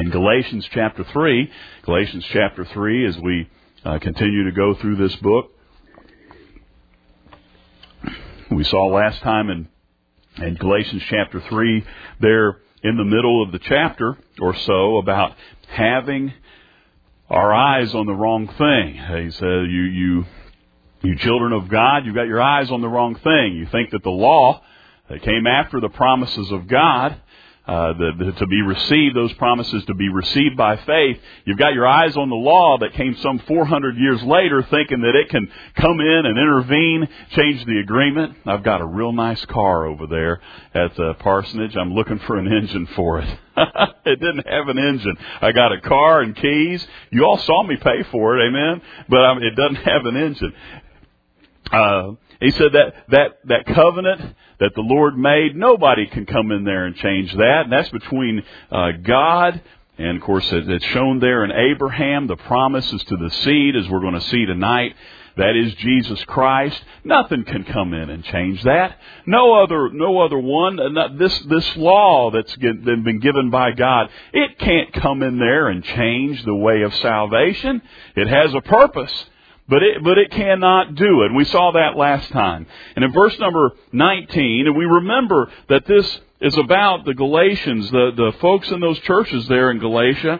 In Galatians chapter 3, as we continue to go through this book, we saw last time in Galatians chapter 3, there in the middle of the chapter or so, about having our eyes on the wrong thing. He said, you children of God, you've got your eyes on the wrong thing. You think that the law that came after the promises of God, to be received, those promises to be received by faith, you've got your eyes on the law that came some 400 years later, thinking that it can come in and intervene, change the agreement. I've got a real nice car over there at the parsonage. I'm looking for an engine for it. It didn't have an engine. I got a car and keys. You all saw me pay for it, amen? But it doesn't have an engine. He said that covenant that the Lord made, nobody can come in there and change that. And that's between God, and of course it's shown there in Abraham. The promise is to the seed, as we're going to see tonight. That is Jesus Christ. Nothing can come in and change that. No other one. This law that's been given by God, it can't come in there and change the way of salvation. It has a purpose. But it cannot do it. And we saw that last time. And in verse number 19, and we remember that this is about the Galatians, the folks in those churches there in Galatia.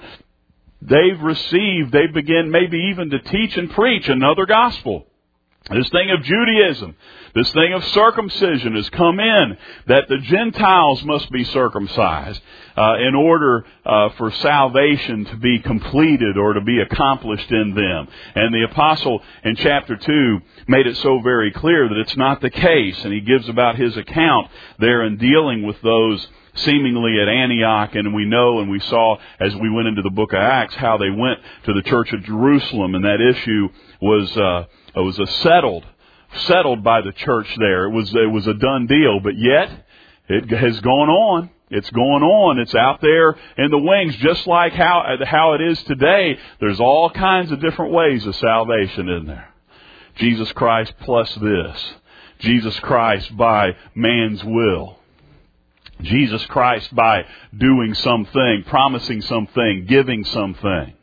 They begin maybe even to teach and preach another gospel. This thing of Judaism, this thing of circumcision has come in, that the Gentiles must be circumcised in order for salvation to be completed or to be accomplished in them. And the apostle in chapter 2 made it so very clear that it's not the case. And he gives about his account there in dealing with those seemingly at Antioch, and we know and we saw as we went into the book of Acts how they went to the church of Jerusalem, and that issue was settled by the church there. It was a done deal, but yet it has gone on. It's going on. It's out there in the wings, just like how it is today. There's all kinds of different ways of salvation in there. Jesus Christ plus this. Jesus Christ by man's will. Jesus Christ by doing something, promising something, giving something.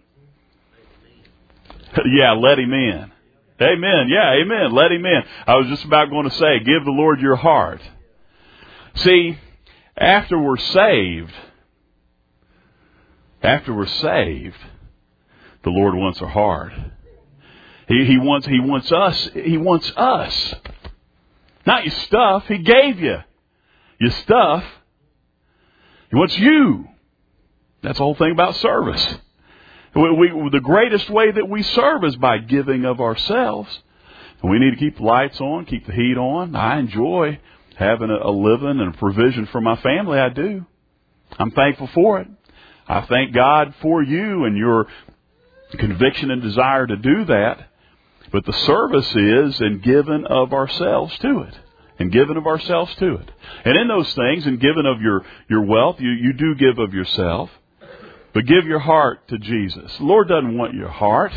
Yeah, let Him in. Amen. Yeah, amen. Let Him in. I was just about going to say, give the Lord your heart. See, after we're saved, the Lord wants our heart. He wants us. Not your stuff. He gave you your stuff. He wants you. That's the whole thing about service. The greatest way that we serve is by giving of ourselves. And we need to keep the lights on, keep the heat on. I enjoy having a living and a provision for my family. I do. I'm thankful for it. I thank God for you and your conviction and desire to do that. But the service is in giving of ourselves to it. And giving of ourselves to it. And in those things, and giving of your wealth, you do give of yourself. But give your heart to Jesus. The Lord doesn't want your heart.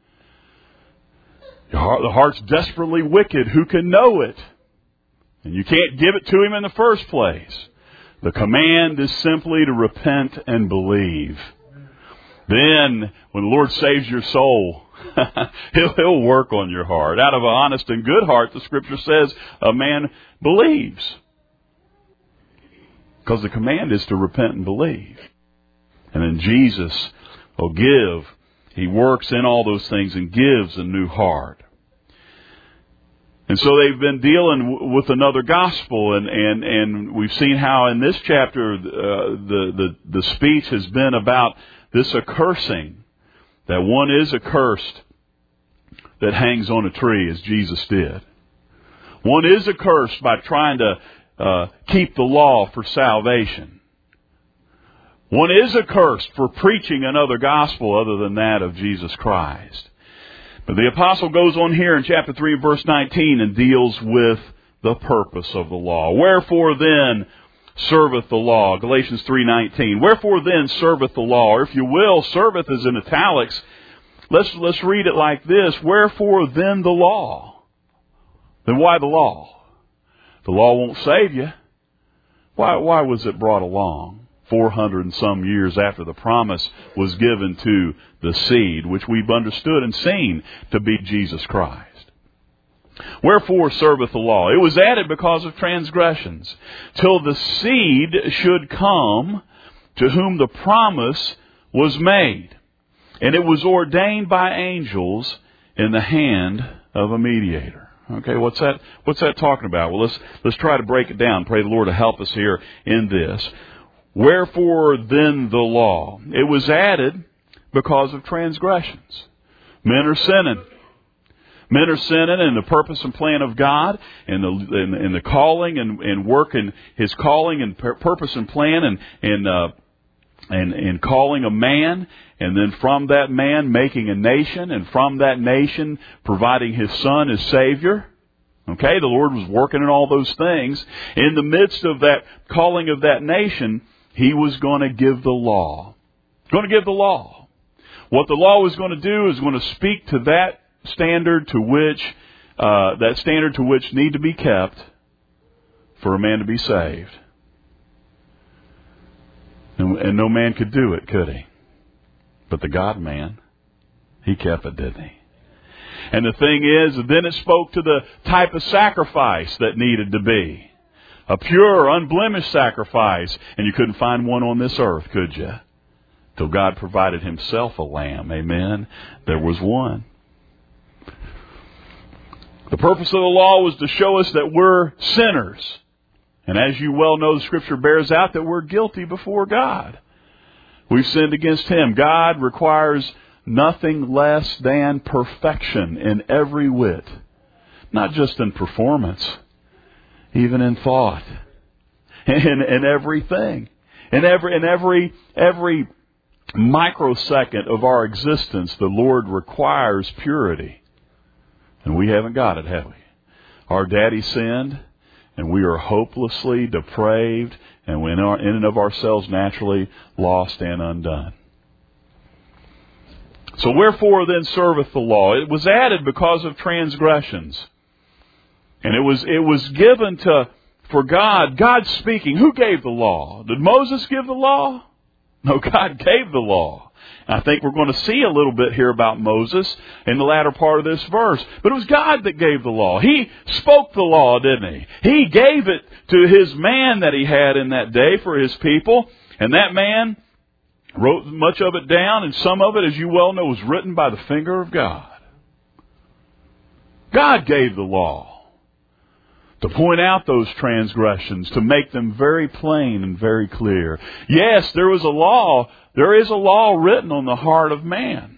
The heart's desperately wicked. Who can know it? And you can't give it to Him in the first place. The command is simply to repent and believe. Then, when the Lord saves your soul, He'll work on your heart. Out of an honest and good heart, the Scripture says, a man believes. Because the command is to repent and believe. And then Jesus will give. He works in all those things and gives a new heart. And so they've been dealing with another gospel, and we've seen how in this chapter the speech has been about this accursing. That one is accursed that hangs on a tree, as Jesus did. One is accursed by trying to keep the law for salvation. One is accursed for preaching another gospel other than that of Jesus Christ. But the apostle goes on here in chapter 3, verse 19, and deals with the purpose of the law. Wherefore then serveth the law? Galatians 3:19. Wherefore then serveth the law? Or if you will, serveth is in italics. Let's read it like this. Wherefore then the law? Then why the law? The law won't save you. Why was it brought along? 400 and some years after the promise was given to the seed, which we've understood and seen to be Jesus Christ. Wherefore serveth the law? It was added because of transgressions, till the seed should come to whom the promise was made. And it was ordained by angels in the hand of a mediator. Okay, what's that talking about? Well, let's try to break it down. Pray the Lord to help us here in this. Wherefore then the law? It was added because of transgressions. Men are sinning. Men are sinning in the purpose and plan of God, in the calling and work in His calling and purpose and plan, and calling a man, and then from that man making a nation, and from that nation providing His Son as Savior. Okay, the Lord was working in all those things. In the midst of that calling of that nation, He was going to give the law. Going to give the law. What the law was going to do is going to speak to that standard to which need to be kept for a man to be saved. And no man could do it, could he? But the God-man, He kept it, didn't He? And the thing is, then it spoke to the type of sacrifice that needed to be. A pure, unblemished sacrifice. And you couldn't find one on this earth, could you? Till God provided Himself a lamb. Amen? There was one. The purpose of the law was to show us that we're sinners. And as you well know, the Scripture bears out that we're guilty before God. We've sinned against Him. God requires nothing less than perfection in every whit. Not just in performance, even in thought. In everything. In every microsecond of our existence, the Lord requires purity. And we haven't got it, have we? Our daddy sinned, and we are hopelessly depraved, and in and of ourselves naturally lost and undone. So wherefore then serveth the law? It was added because of transgressions. And it was given for God speaking. Who gave the law? Did Moses give the law? No, God gave the law. And I think we're going to see a little bit here about Moses in the latter part of this verse. But it was God that gave the law. He spoke the law, didn't He? He gave it to His man that He had in that day for His people. And that man wrote much of it down, and some of it, as you well know, was written by the finger of God. God gave the law to point out those transgressions, to make them very plain and very clear. Yes, there was a law. There is a law written on the heart of man.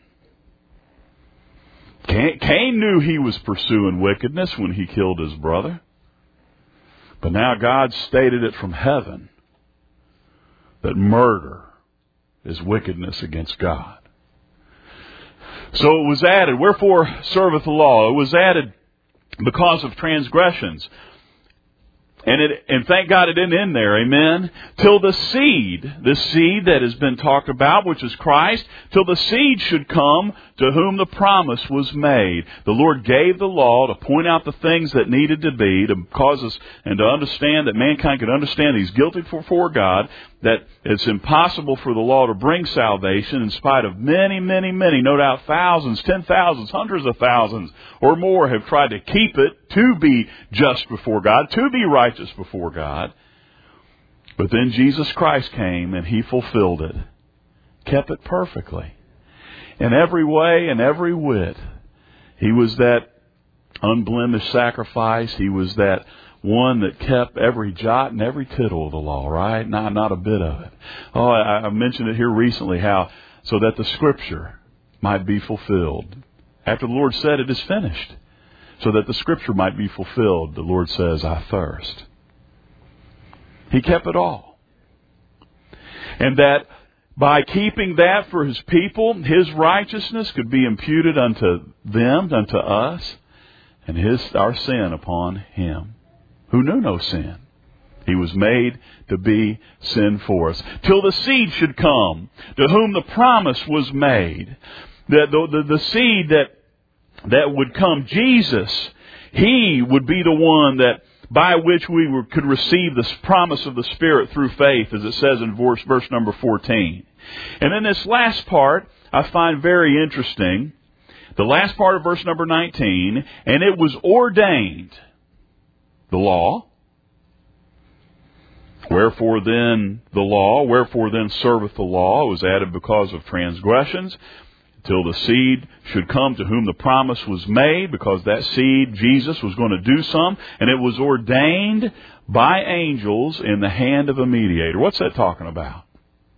Cain knew he was pursuing wickedness when he killed his brother. But now God stated it from heaven that murder is wickedness against God. So it was added. Wherefore serveth the law? It was added because of transgressions. And thank God it didn't end there, amen? Till the seed that has been talked about, which is Christ, till the seed should come to whom the promise was made. The Lord gave the law to point out the things that needed to be, to cause us and to understand that mankind could understand He's guilty before God, that it's impossible for the law to bring salvation in spite of many, many, many, no doubt thousands, 10,000s, hundreds of thousands or more have tried to keep it to be just before God, to be righteous before God. But then Jesus Christ came and He fulfilled it, kept it perfectly. In every way and every whit, He was that unblemished sacrifice. He was that one that kept every jot and every tittle of the law, right? Not a bit of it. Oh, I mentioned it here recently, how so that the Scripture might be fulfilled. After the Lord said it is finished, so that the Scripture might be fulfilled, the Lord says, I thirst. He kept it all. And that by keeping that for His people, His righteousness could be imputed unto them, unto us, and our sin upon Him, who knew no sin. He was made to be sin for us. Till the seed should come, to whom the promise was made. That the seed that would come, Jesus, He would be the one that by which we could receive this promise of the Spirit through faith, as it says in verse number 14. And then this last part I find very interesting. The last part of verse number 19, and it was ordained, the law. Wherefore then serveth the law? It was added because of transgressions, till the seed should come to whom the promise was made, because that seed, Jesus, was going to do some, and it was ordained by angels in the hand of a mediator. What's that talking about?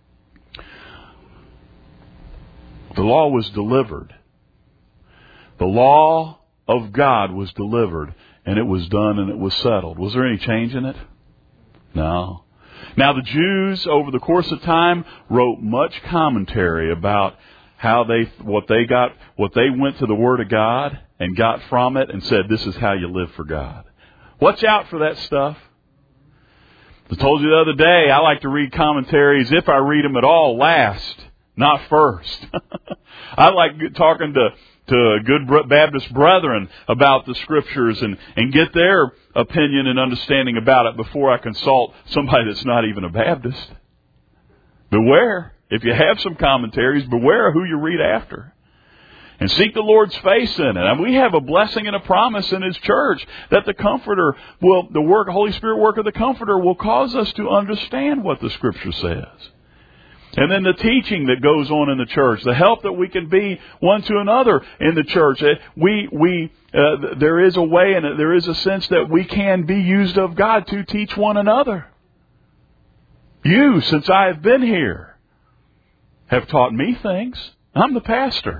The law was delivered. The law of God was delivered, and it was done, and it was settled. Was there any change in it? No. Now the Jews, over the course of time, wrote much commentary about how what they went to the Word of God and got from it and said, this is how you live for God. Watch out for that stuff. I told you the other day, I like to read commentaries, if I read them at all, last, not first. I like talking to good Baptist brethren about the Scriptures and get their opinion and understanding about it before I consult somebody that's not even a Baptist. Beware. If you have some commentaries, beware of who you read after. And seek the Lord's face in it. And we have a blessing and a promise in His church that the Comforter Holy Spirit work of the Comforter will cause us to understand what the Scripture says. And then the teaching that goes on in the church, the help that we can be one to another in the church. There is a way and there is a sense that we can be used of God to teach one another. You, since I have been here, have taught me things. I'm the pastor.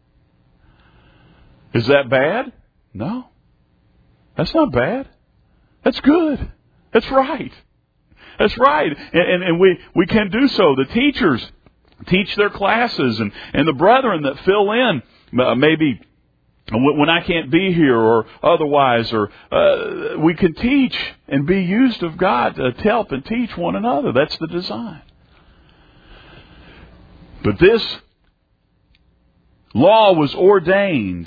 Is that bad? No. That's not bad. That's good. That's right. That's right. And we can do so. The teachers teach their classes, and the brethren that fill in, maybe when I can't be here or otherwise, or we can teach and be used of God to help and teach one another. That's the design. But this law was ordained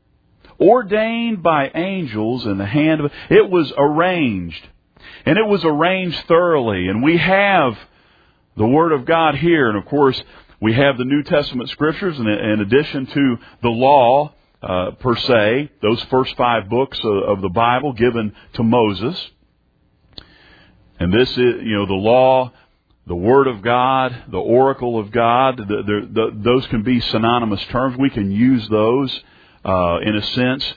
by angels in the hand of... It was arranged. And it was arranged thoroughly. And we have the Word of God here. And of course, we have the New Testament Scriptures in addition to the law per se. Those first 5 books of the Bible given to Moses. And this is, the law, the Word of God, the oracle of God. Those can be synonymous terms. We can use those in a sense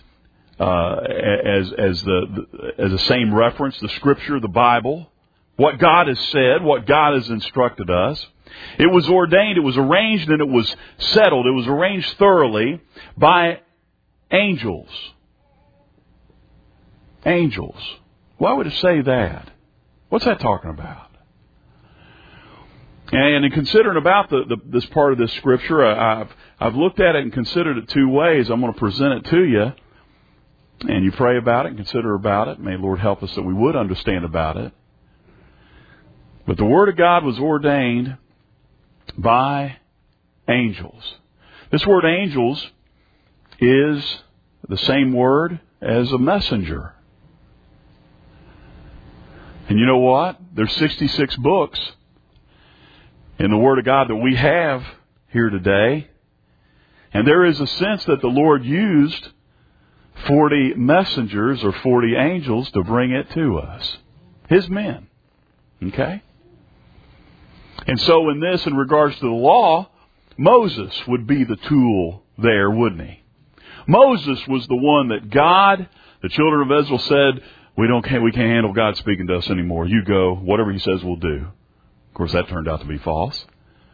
as the same reference, the Scripture, the Bible, what God has said, what God has instructed us. It was ordained, it was arranged, and it was settled. It was arranged thoroughly by angels. Angels. Why would it say that? What's that talking about? And in considering about this part of this Scripture, I've looked at it and considered it 2 ways. I'm going to present it to you. And you pray about it and consider about it. May the Lord help us that we would understand about it. But the Word of God was ordained by angels. This word angels is the same word as a messenger. And you know what? There's 66 books in the Word of God that we have here today. And there is a sense that the Lord used 40 messengers or 40 angels to bring it to us. His men. Okay? And so in regards to the law, Moses would be the tool there, wouldn't he? Moses was the one that God, the children of Israel said, we can't handle God speaking to us anymore. You go, whatever He says we'll do. Of course, that turned out to be false.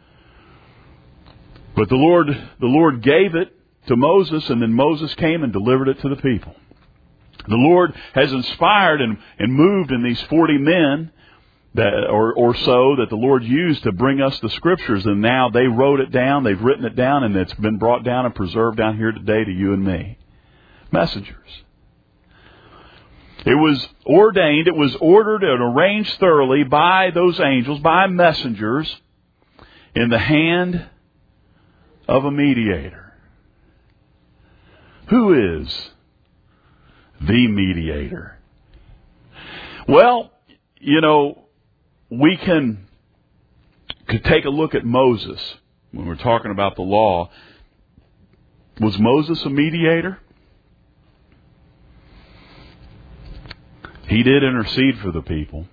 But the Lord gave it to Moses, and then Moses came and delivered it to the people. The Lord has inspired and moved in these 40 men or so that the Lord used to bring us the Scriptures, and now they wrote it down, they've written it down, and it's been brought down and preserved down here today to you and me. Messengers. It was ordained, it was ordered and arranged thoroughly by those angels, by messengers, in the hand of a mediator. Who is the mediator? Well, we could take a look at Moses when we're talking about the law. Was Moses a mediator? He did intercede for the people.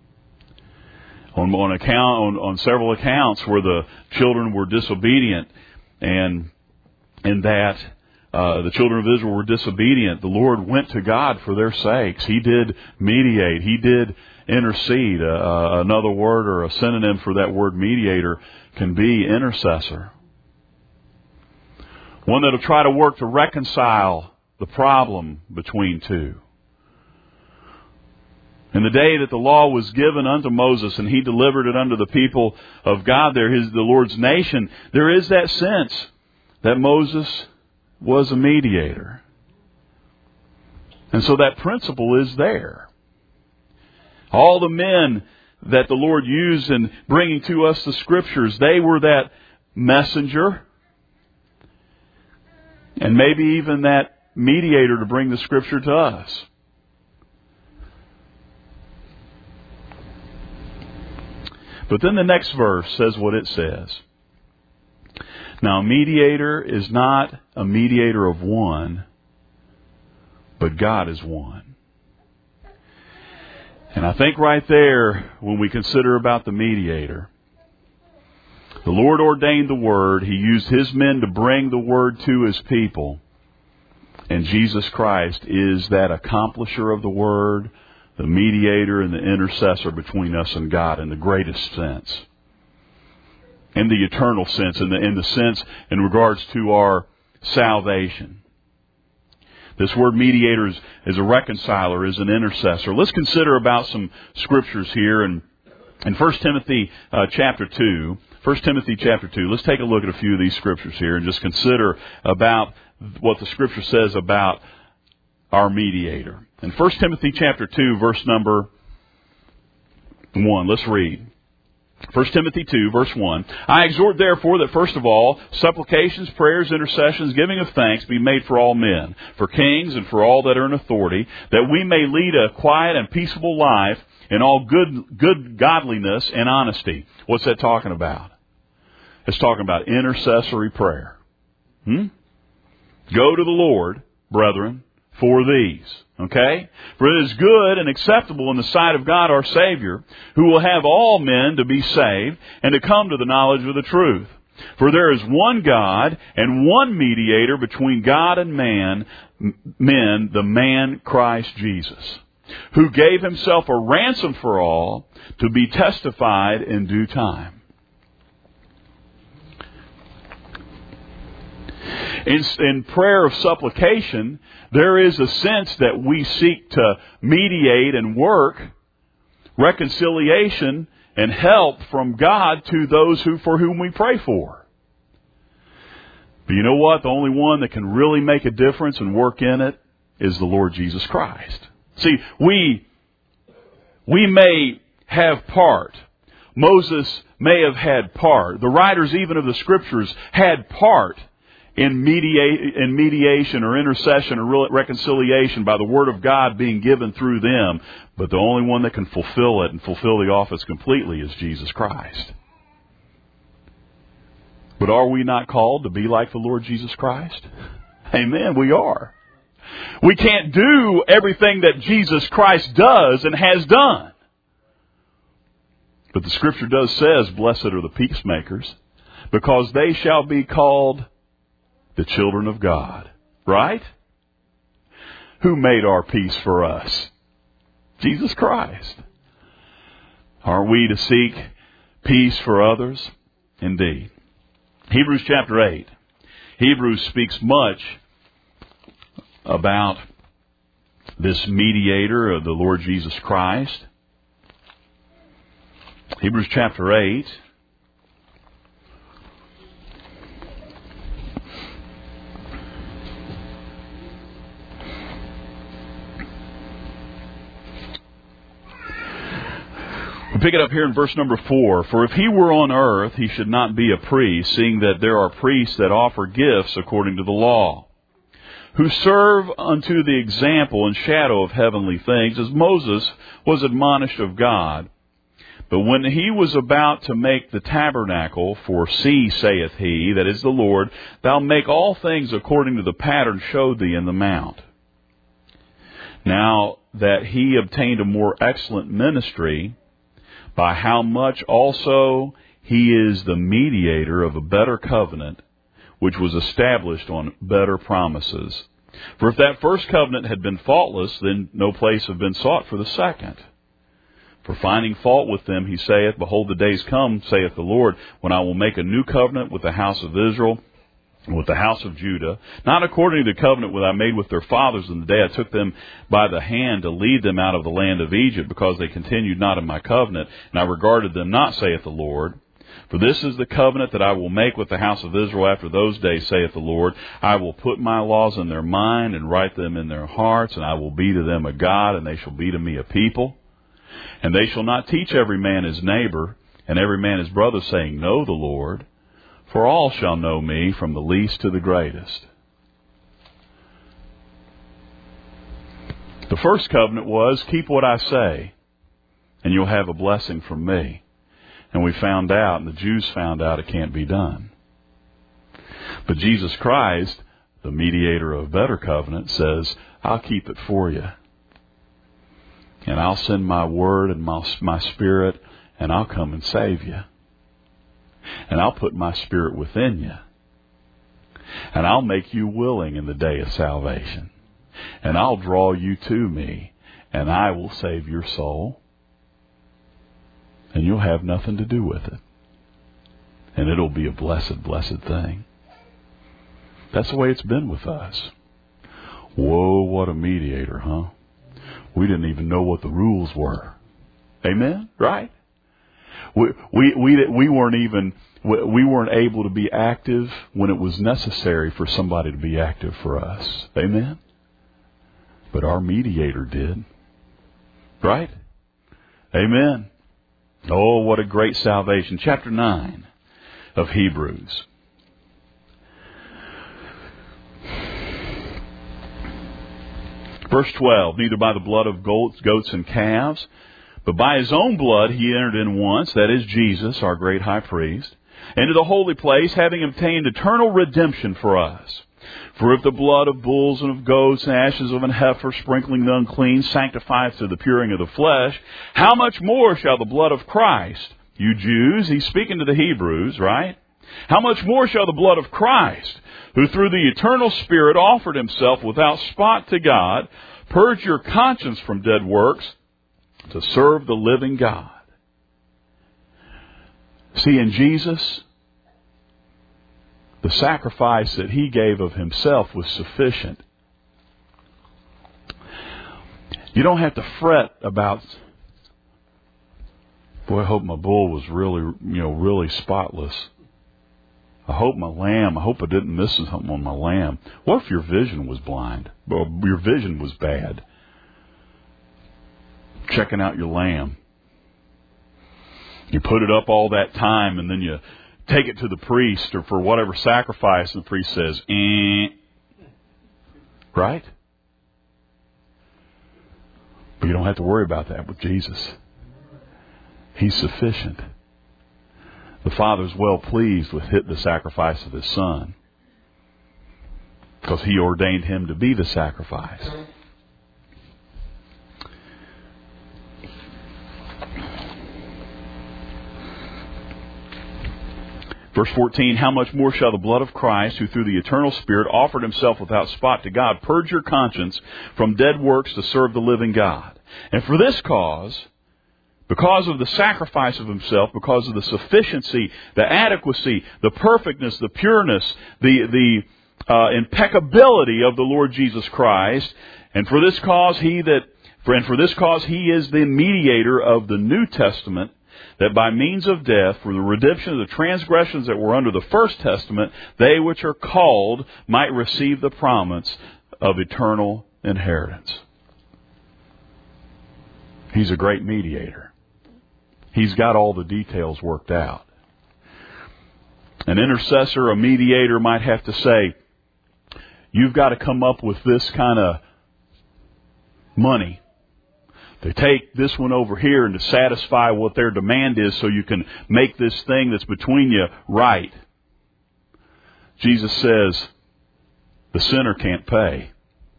On several accounts where the children were disobedient and that the children of Israel were disobedient, the Lord went to God for their sakes. He did mediate. He did intercede. Another word or a synonym for that word mediator can be intercessor. One that will try to work to reconcile the problem between two. In the day that the law was given unto Moses and he delivered it unto the people of God there, the Lord's nation, there is that sense that Moses was a mediator. And so that principle is there. All the men that the Lord used in bringing to us the Scriptures, they were that messenger and maybe even that mediator to bring the Scripture to us. But then the next verse says what it says. Now, a mediator is not a mediator of one, but God is one. And I think right there, when we consider about the mediator, the Lord ordained the Word. He used His men to bring the Word to His people. And Jesus Christ is that accomplisher of the Word, the mediator and the intercessor between us and God in the greatest sense. In the eternal sense, in the sense in regards to our salvation. This word mediator is a reconciler, is an intercessor. Let's consider about some scriptures here in 1 Timothy chapter 2. 1 Timothy chapter 2. Let's take a look at a few of these scriptures here and just consider about what the scripture says about our mediator. In 1 Timothy chapter 2, verse number 1, let's read. 1 Timothy 2, verse 1. I exhort therefore that first of all, supplications, prayers, intercessions, giving of thanks be made for all men, for kings and for all that are in authority, that we may lead a quiet and peaceable life in all good godliness and honesty. What's that talking about? It's talking about intercessory prayer. Go to the Lord, brethren, for these. Okay? For it is good and acceptable in the sight of God our Savior, who will have all men to be saved and to come to the knowledge of the truth. For there is one God and one mediator between God and men, the man Christ Jesus, who gave Himself a ransom for all to be testified in due time. In prayer of supplication, there is a sense that we seek to mediate and work reconciliation and help from God to those for whom we pray for. But you know what? The only one that can really make a difference and work in it is the Lord Jesus Christ. See, we may have part. Moses may have had part. The writers even of the Scriptures had part in mediation or intercession or reconciliation by the Word of God being given through them. But the only one that can fulfill it and fulfill the office completely is Jesus Christ. But are we not called to be like the Lord Jesus Christ? Amen, we are. We can't do everything that Jesus Christ does and has done. But the Scripture does says, blessed are the peacemakers, because they shall be called the children of God. Right? Who made our peace for us? Jesus Christ. Are we to seek peace for others? Indeed. Hebrews chapter 8. Hebrews speaks much about this mediator of the Lord Jesus Christ. Hebrews chapter 8. We pick it up here in verse number 4. For if he were on earth, he should not be a priest, seeing that there are priests that offer gifts according to the law. who serve unto the example and shadow of heavenly things, as Moses was admonished of God. But when he was about to make the tabernacle, for see, saith he, that is the Lord, thou make all things according to the pattern showed thee in the mount. Now that he obtained a more excellent ministry, by how much also he is the mediator of a better covenant, which was established on better promises. For if that first covenant had been faultless, then no place had been sought for the second. For finding fault with them, he saith, Behold, the days come, saith the Lord, when I will make a new covenant with the house of Israel and with the house of Judah, not according to the covenant that I made with their fathers in the day I took them by the hand to lead them out of the land of Egypt, because they continued not in my covenant, and I regarded them not, saith the Lord. For this is the covenant that I will make with the house of Israel after those days, saith the Lord. I will put my laws in their mind and write them in their hearts, and I will be to them a God, and they shall be to me a people. And they shall not teach every man his neighbor, and every man his brother, saying, Know the Lord, for all shall know me, from the least to the greatest. The first covenant was, keep what I say, and you'll have a blessing from me. And we found out, and the Jews found out, it can't be done. But Jesus Christ, the mediator of a better covenant, says, I'll keep it for you. And I'll send my word and my spirit, and I'll come and save you. And I'll put my spirit within you. And I'll make you willing in the day of salvation. And I'll draw you to me, and I will save your soul. And you'll have nothing to do with it. And it'll be a blessed, blessed thing. That's the way it's been with us. Whoa, what a mediator, huh? We didn't even know what the rules were. Amen? Right? We weren't able to be active when it was necessary for somebody to be active for us. Amen? But our mediator did. Right? Amen. Oh, what a great salvation. Chapter 9 of Hebrews. Verse 12, neither by the blood of goats and calves, but by his own blood he entered in once, that is Jesus, our great high priest, into the holy place, having obtained eternal redemption for us. For if the blood of bulls and of goats and ashes of an heifer sprinkling the unclean sanctifieth to the puring of the flesh, how much more shall the blood of Christ, you Jews, he's speaking to the Hebrews, right? How much more shall the blood of Christ, who through the eternal Spirit offered himself without spot to God, purge your conscience from dead works to serve the living God? See, in Jesus, the sacrifice that he gave of himself was sufficient. You don't have to fret about, boy, I hope my bull was really spotless. I hope I didn't miss something on my lamb. What if your vision was blind? Well, your vision was bad. Checking out your lamb. You put it up all that time, and then you take it to the priest or for whatever sacrifice, and the priest says, Right? But you don't have to worry about that with Jesus. He's sufficient. The Father's well pleased with the sacrifice of His Son, because He ordained Him to be the sacrifice. Verse 14, how much more shall the blood of Christ, who through the eternal Spirit offered Himself without spot to God, purge your conscience from dead works to serve the living God? And for this cause, because of the sacrifice of Himself, because of the sufficiency, the adequacy, the perfectness, the pureness, the impeccability of the Lord Jesus Christ, and for this cause He is the mediator of the New Testament, that by means of death, for the redemption of the transgressions that were under the First Testament, they which are called might receive the promise of eternal inheritance. He's a great mediator. He's got all the details worked out. An intercessor, a mediator, might have to say, you've got to come up with this kind of money to take this one over here and to satisfy what their demand is so you can make this thing that's between you right. Jesus says, the sinner can't pay.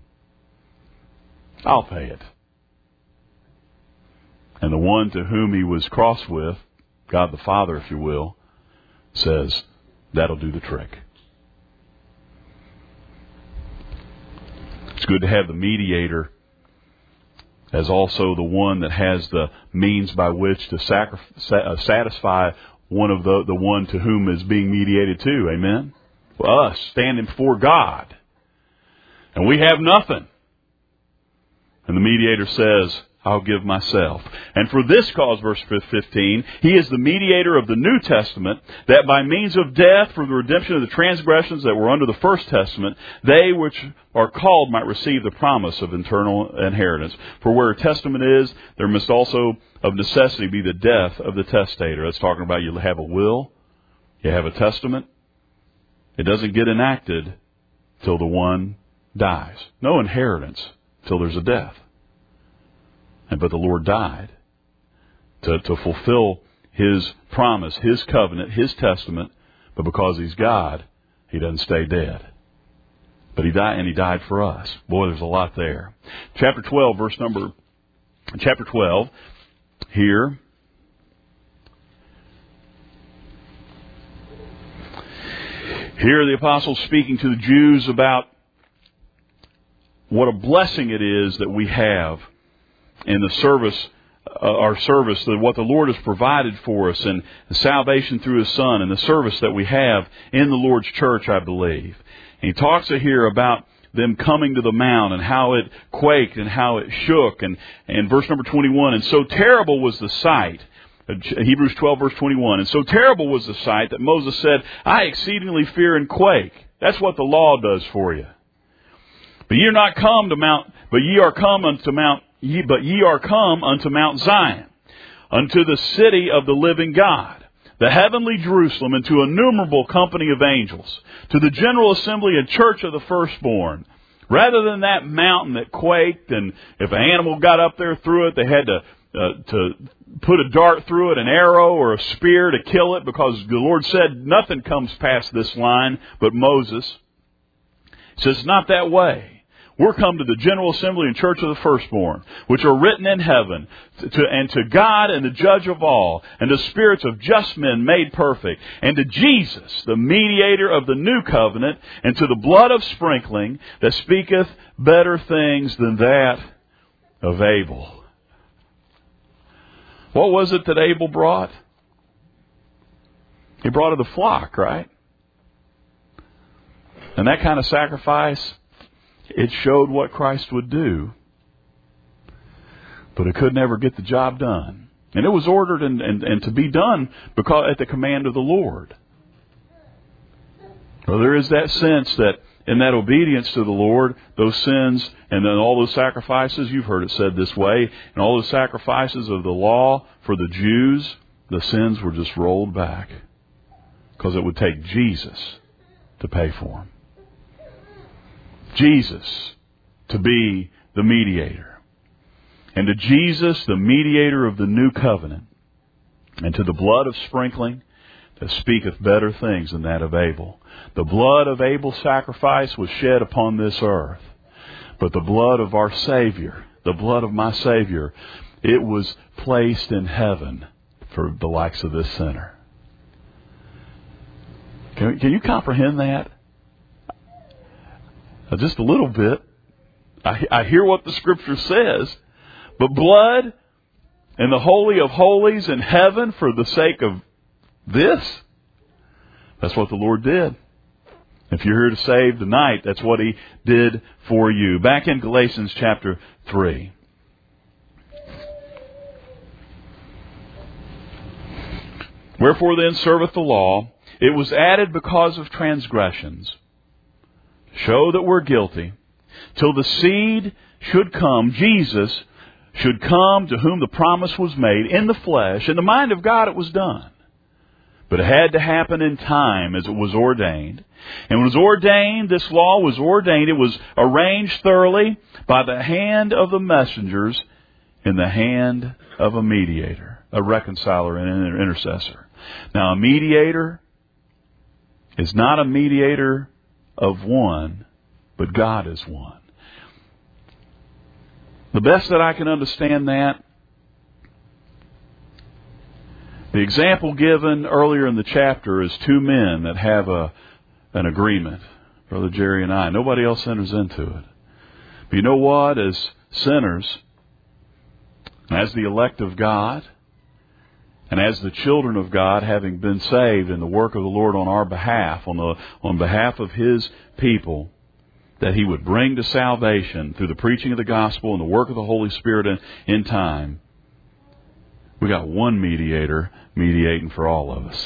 I'll pay it. And the one to whom he was crossed with, God the Father, if you will, says, that'll do the trick. It's good to have the mediator as also the one that has the means by which to satisfy one of the one to whom is being mediated to. Amen? Us, standing before God. And we have nothing. And the mediator says, I'll give myself. And for this cause, verse 15, he is the mediator of the New Testament, that by means of death for the redemption of the transgressions that were under the first testament, they which are called might receive the promise of eternal inheritance. For where a testament is, there must also of necessity be the death of the testator. That's talking about you have a will, you have a testament. It doesn't get enacted till the one dies. No inheritance till there's a death. But the Lord died to fulfill His promise, His covenant, His testament. But because He's God, He doesn't stay dead. But He died, and He died for us. Boy, there's a lot there. Chapter 12 here. Here the apostle's speaking to the Jews about what a blessing it is that we have in the service, our service, what the Lord has provided for us, and the salvation through His Son, and the service that we have in the Lord's church, I believe. And he talks here about them coming to the mount and how it quaked and how it shook. And verse number 21, and so terrible was the sight, Hebrews 12, verse 21, and so terrible was the sight that Moses said, I exceedingly fear and quake. That's what the law does for you. But ye are not come to Mount, but ye are come unto Mount, but ye are come unto Mount Zion, unto the city of the living God, the heavenly Jerusalem, and to an innumerable company of angels, to the general assembly and church of the firstborn. Rather than that mountain that quaked, and if an animal got up there through it, they had to put a dart through it, an arrow or a spear to kill it, because the Lord said nothing comes past this line but Moses. He says, it's not that way. We're come to the general assembly and church of the firstborn, which are written in heaven, and to God and the judge of all, and to spirits of just men made perfect, and to Jesus, the mediator of the new covenant, and to the blood of sprinkling that speaketh better things than that of Abel. What was it that Abel brought? He brought of the flock, right? And that kind of sacrifice, it showed what Christ would do. But it could never get the job done. And it was ordered and to be done because at the command of the Lord. Well, there is that sense that in that obedience to the Lord, those sins and then all those sacrifices, you've heard it said this way, and all those sacrifices of the law for the Jews, the sins were just rolled back. Because it would take Jesus to pay for them. Jesus to be the mediator. And to Jesus, the mediator of the new covenant. And to the blood of sprinkling that speaketh better things than that of Abel. The blood of Abel's sacrifice was shed upon this earth. But the blood of our Savior, the blood of my Savior, it was placed in heaven for the likes of this sinner. Can you comprehend that? Just a little bit. I hear what the Scripture says. But blood and the Holy of Holies in heaven for the sake of this? That's what the Lord did. If you're here to save tonight, that's what He did for you. Back in Galatians chapter 3. Wherefore then serveth the law? It was added because of transgressions. Show that we're guilty, till the seed should come, Jesus should come, to whom the promise was made in the flesh. In the mind of God it was done. But it had to happen in time as it was ordained. And when it was ordained, this law was ordained, it was arranged thoroughly by the hand of the messengers in the hand of a mediator, a reconciler and an intercessor. Now, a mediator is not a mediator of one, but God is one. The best that I can understand that, the example given earlier in the chapter is two men that have an agreement, Brother Jerry and I. Nobody else enters into it. But you know what? As sinners, as the elect of God, and as the children of God, having been saved in the work of the Lord on our behalf, on behalf of His people, that He would bring to salvation through the preaching of the gospel and the work of the Holy Spirit in time, we got one mediator mediating for all of us.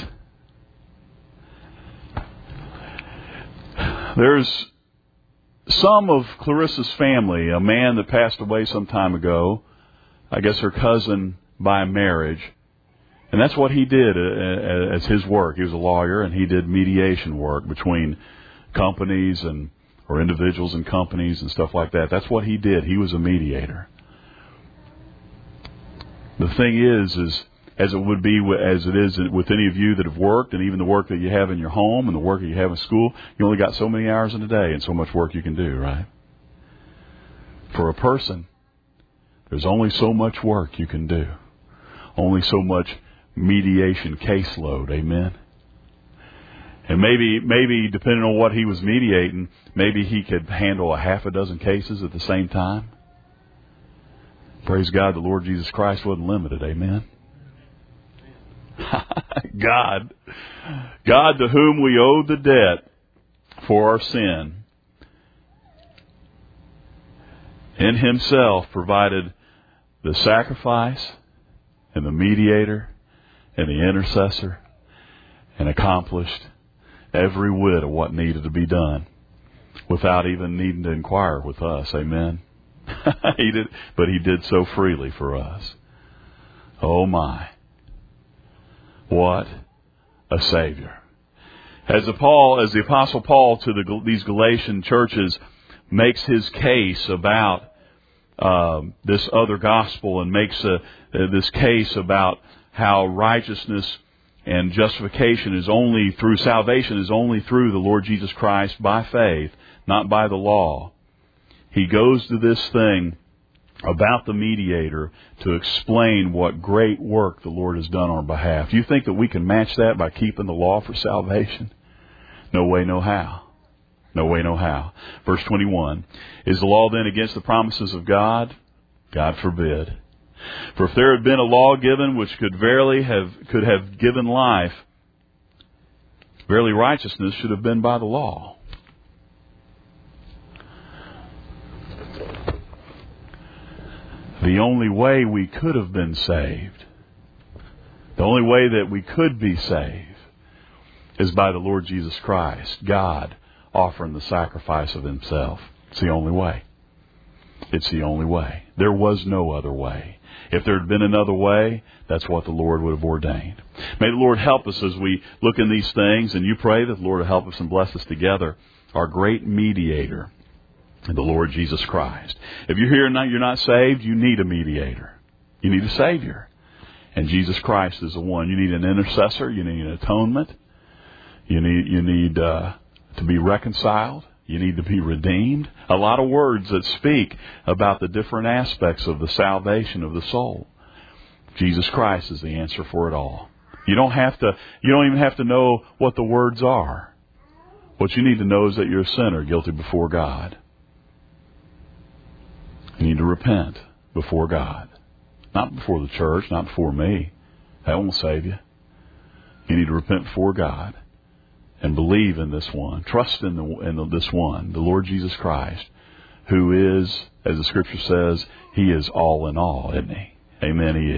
There's some of Clarissa's family, a man that passed away some time ago, I guess her cousin by marriage, and that's what he did as his work. He was a lawyer, and he did mediation work between companies or individuals and companies and stuff like that. That's what he did. He was a mediator. The thing is as it would be, as it is with any of you that have worked, and even the work that you have in your home and the work that you have in school, you only got so many hours in a day and so much work you can do, right? For a person, there's only so much work you can do. Only so much mediation caseload, amen? And maybe depending on what he was mediating, maybe he could handle a half a dozen cases at the same time. Praise God, the Lord Jesus Christ wasn't limited, amen? God to whom we owe the debt for our sin, in Himself provided the sacrifice and the mediator and the intercessor, and accomplished every whit of what needed to be done without even needing to inquire with us. Amen. He did, but He did so freely for us. Oh my. What a Savior. As the Apostle Paul to these Galatian churches makes his case about this other gospel, and makes this case about how righteousness and justification is only through salvation, is only through the Lord Jesus Christ by faith, not by the law. He goes to this thing about the mediator to explain what great work the Lord has done on our behalf. You think that we can match that by keeping the law for salvation? No way, no how. No way, no how. Verse 21. Is the law then against the promises of God? God forbid. For if there had been a law given which could have given life, verily righteousness should have been by the law. The only way we could have been saved, the only way that we could be saved, is by the Lord Jesus Christ, God offering the sacrifice of Himself. It's the only way. It's the only way. There was no other way. If there had been another way, that's what the Lord would have ordained. May the Lord help us as we look in these things, and you pray that the Lord will help us and bless us together. Our great mediator, the Lord Jesus Christ. If you're here and you're not saved, you need a mediator. You need a Savior. And Jesus Christ is the one. You need an intercessor. You need an atonement. You need to be reconciled. You need to be redeemed. A lot of words that speak about the different aspects of the salvation of the soul. Jesus Christ is the answer for it all. You don't even have to know what the words are. What you need to know is that you're a sinner, guilty before God. You need to repent before God. Not before the church, not before me. That won't save you. You need to repent before God and believe in this one. Trust in this one, the Lord Jesus Christ, who is, as the Scripture says, He is all in all, isn't He? Amen, He is.